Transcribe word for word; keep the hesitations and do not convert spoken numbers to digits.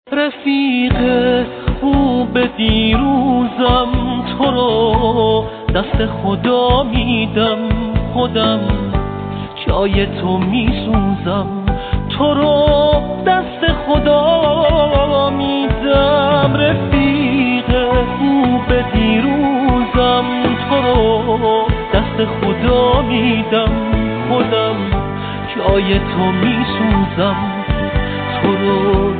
رفیق خوب دیروزم تو رو دست خدا میدم، خودم جای تو میسوزم، تو رو دست خدا میدم. رفیق خوب دیروزم تو رو دست خدا میدم، خودم جای تو میسوزم، تو رو